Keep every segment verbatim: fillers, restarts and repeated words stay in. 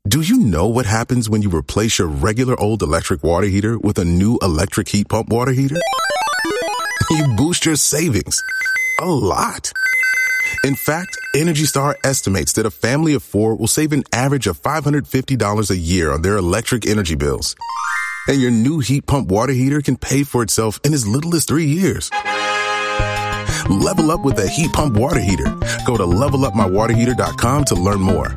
Do you know what happens when you replace your regular old electric water heater with a new electric heat pump water heater? You boost your savings a lot. In fact, Energy Star estimates that a family of four will save an average of five hundred fifty dollars a year on their electric energy bills. And your new heat pump water heater can pay for itself in as little as three years. Level up with a heat pump water heater. Go to level up my water heater dot com to learn more.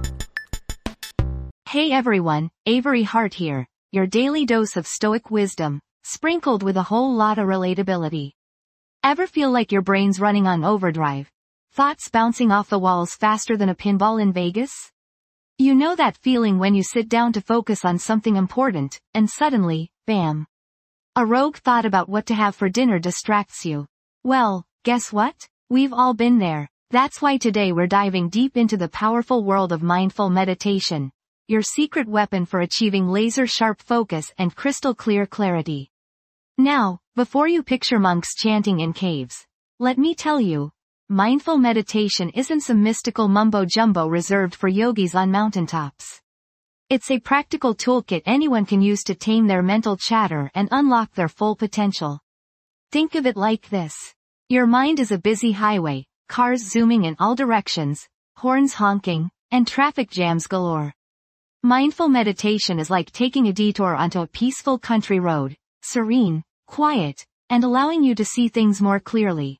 Hey everyone, Avery Hart here, your daily dose of stoic wisdom, sprinkled with a whole lot of relatability. Ever feel like your brain's running on overdrive? Thoughts bouncing off the walls faster than a pinball in Vegas? You know that feeling when you sit down to focus on something important, and suddenly, bam! A rogue thought about what to have for dinner distracts you. Well, guess what? We've all been there. That's why today we're diving deep into the powerful world of mindful meditation, your secret weapon for achieving laser-sharp focus and crystal-clear clarity. Now, before you picture monks chanting in caves, let me tell you, mindful meditation isn't some mystical mumbo-jumbo reserved for yogis on mountaintops. It's a practical toolkit anyone can use to tame their mental chatter and unlock their full potential. Think of it like this. Your mind is a busy highway, cars zooming in all directions, horns honking, and traffic jams galore. Mindful meditation is like taking a detour onto a peaceful country road, serene, quiet, and allowing you to see things more clearly.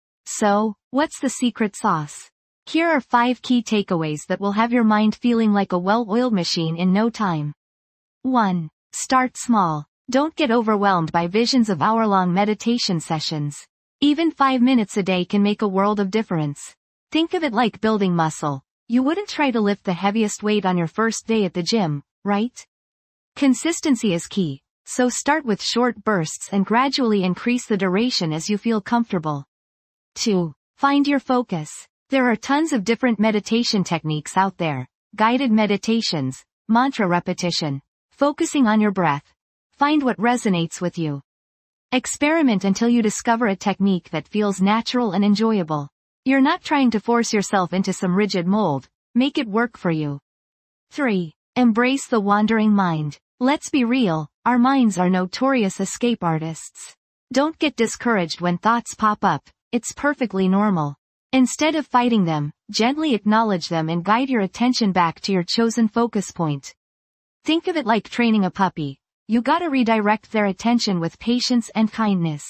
So, what's the secret sauce? Here are five key takeaways that will have your mind feeling like a well-oiled machine in no time. one. Start small. Don't get overwhelmed by visions of hour-long meditation sessions. Even five minutes a day can make a world of difference. Think of it like building muscle. You wouldn't try to lift the heaviest weight on your first day at the gym, right? Consistency is key, so start with short bursts and gradually increase the duration as you feel comfortable. two. Find your focus. There are tons of different meditation techniques out there. Guided meditations, mantra repetition, focusing on your breath. Find what resonates with you. Experiment until you discover a technique that feels natural and enjoyable. You're not trying to force yourself into some rigid mold, make it work for you. three. Embrace the wandering mind. Let's be real, our minds are notorious escape artists. Don't get discouraged when thoughts pop up, it's perfectly normal. Instead of fighting them, gently acknowledge them and guide your attention back to your chosen focus point. Think of it like training a puppy. You gotta redirect their attention with patience and kindness.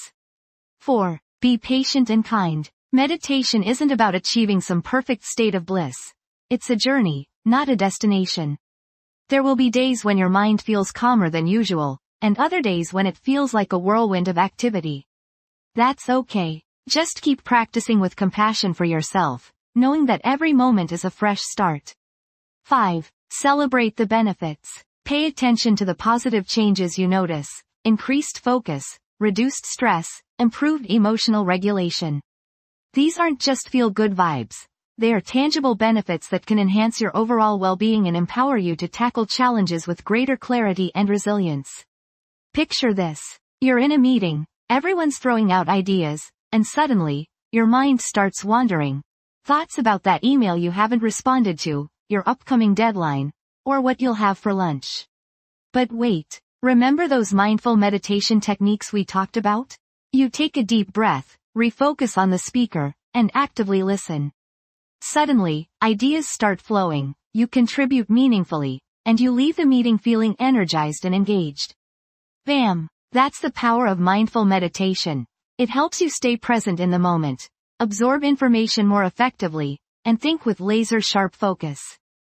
four. Be patient and kind. Meditation isn't about achieving some perfect state of bliss. It's a journey, not a destination. There will be days when your mind feels calmer than usual, and other days when it feels like a whirlwind of activity. That's okay. Just keep practicing with compassion for yourself, knowing that every moment is a fresh start. five. Celebrate the benefits. Pay attention to the positive changes you notice: increased focus, reduced stress, improved emotional regulation. These aren't just feel-good vibes. They are tangible benefits that can enhance your overall well-being and empower you to tackle challenges with greater clarity and resilience. Picture this. You're in a meeting, everyone's throwing out ideas, and suddenly, your mind starts wandering. Thoughts about that email you haven't responded to, your upcoming deadline, or what you'll have for lunch. But wait, remember those mindful meditation techniques we talked about? You take a deep breath, refocus on the speaker, and actively listen. Suddenly, ideas start flowing, you contribute meaningfully, and you leave the meeting feeling energized and engaged. Bam! That's the power of mindful meditation. It helps you stay present in the moment, absorb information more effectively, and think with laser-sharp focus.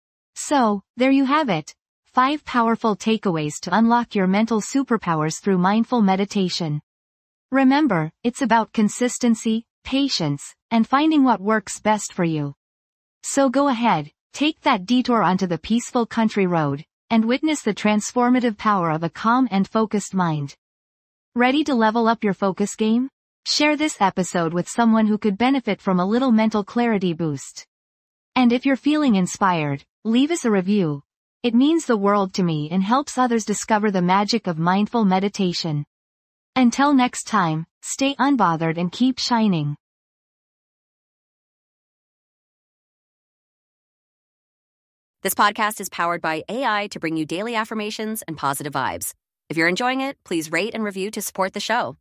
So, there you have it. Five powerful takeaways to unlock your mental superpowers through mindful meditation. Remember, it's about consistency, patience, and finding what works best for you. So go ahead, take that detour onto the peaceful country road, and witness the transformative power of a calm and focused mind. Ready to level up your focus game? Share this episode with someone who could benefit from a little mental clarity boost. And if you're feeling inspired, leave us a review. It means the world to me and helps others discover the magic of mindful meditation. Until next time, stay unbothered and keep shining. This podcast is powered by A I to bring you daily affirmations and positive vibes. If you're enjoying it, please rate and review to support the show.